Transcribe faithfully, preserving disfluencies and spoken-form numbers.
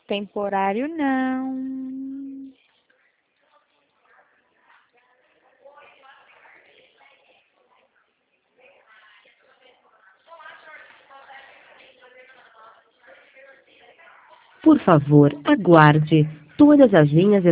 Temporário não. Por favor, aguarde. Todas as linhas